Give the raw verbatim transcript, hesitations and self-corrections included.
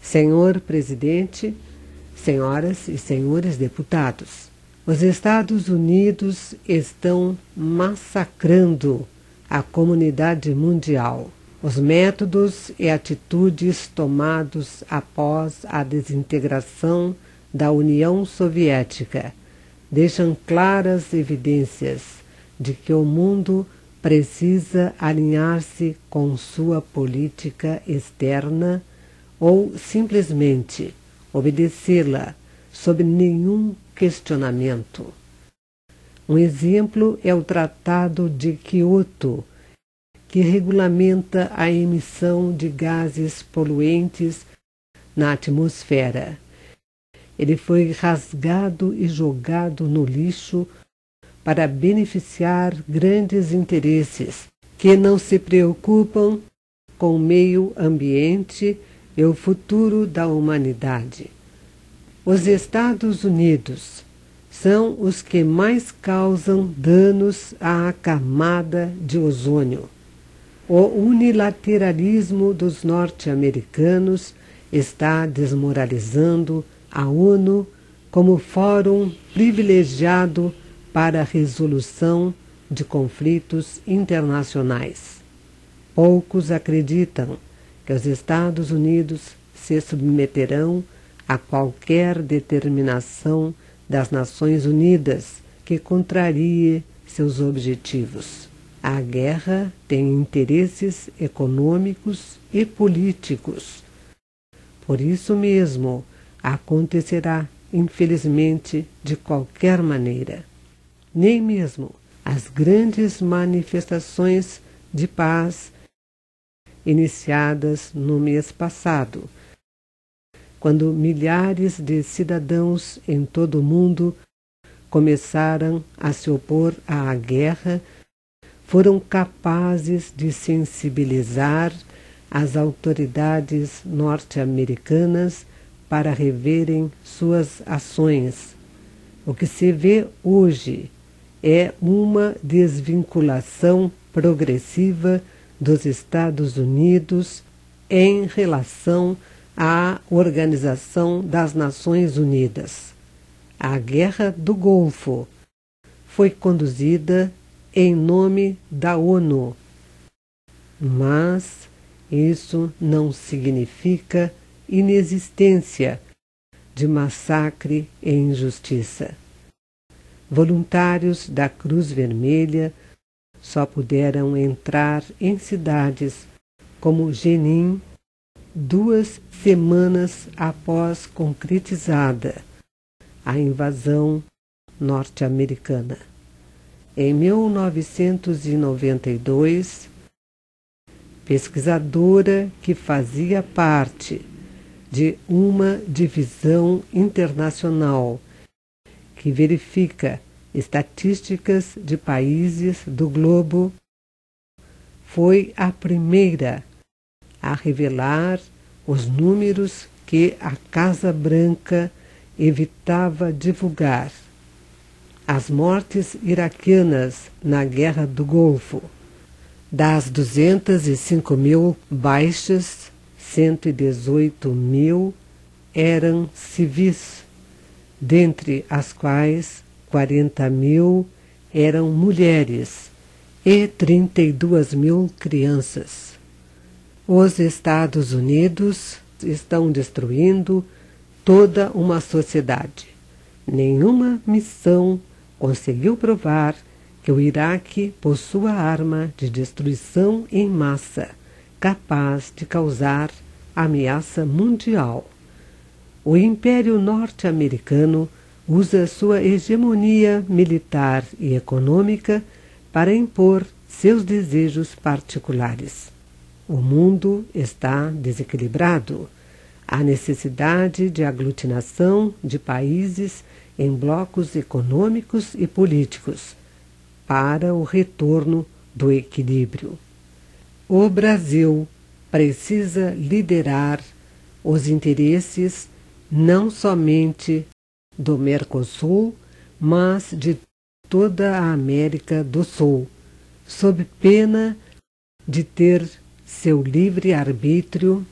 Senhor Presidente, senhoras e senhores deputados, os Estados Unidos estão massacrando a comunidade mundial. Os métodos e atitudes tomados após a desintegração da União Soviética deixam claras evidências de que o mundo precisa alinhar-se com sua política externa ou simplesmente obedecê-la sob nenhum questionamento. Um exemplo é o Tratado de Kyoto, que regulamenta a emissão de gases poluentes na atmosfera. Ele foi rasgado e jogado no lixo para beneficiar grandes interesses que não se preocupam com o meio ambiente e o futuro da humanidade. Os Estados Unidos são os que mais causam danos à camada de ozônio. O unilateralismo dos norte-americanos está desmoralizando a ONU como fórum privilegiado para a resolução de conflitos internacionais. Poucos acreditam que os Estados Unidos se submeterão a qualquer determinação das Nações Unidas que contrarie seus objetivos. A guerra tem interesses econômicos e políticos. Por isso mesmo, acontecerá, infelizmente, de qualquer maneira. Nem mesmo as grandes manifestações de paz iniciadas no mês passado, quando milhares de cidadãos em todo o mundo começaram a se opor à guerra, foram capazes de sensibilizar as autoridades norte-americanas para reverem suas ações. O que se vê hoje é uma desvinculação progressiva dos Estados Unidos em relação à Organização das Nações Unidas. A Guerra do Golfo foi conduzida em nome da ONU, mas isso não significa inexistência de massacre e injustiça. Voluntários da Cruz Vermelha só puderam entrar em cidades como Jenin duas semanas após concretizada a invasão norte-americana. Em mil novecentos e noventa e dois, pesquisadora que fazia parte de uma divisão internacional que verifica estatísticas de países do globo, foi a primeira a revelar os números que a Casa Branca evitava divulgar. As mortes iraquianas na Guerra do Golfo. Das duzentas e cinco mil baixas, cento e dezoito mil eram civis, dentre as quais quarenta mil eram mulheres e trinta e duas mil crianças. Os Estados Unidos estão destruindo toda uma sociedade. Nenhuma missão conseguiu provar que o Iraque possua arma de destruição em massa, capaz de causar ameaça mundial. O Império Norte-Americano usa sua hegemonia militar e econômica para impor seus desejos particulares. O mundo está desequilibrado. Há necessidade de aglutinação de países em blocos econômicos e políticos para o retorno do equilíbrio. O Brasil precisa liderar os interesses não somente do Mercosul, mas de toda a América do Sul, sob pena de ter seu livre-arbítrio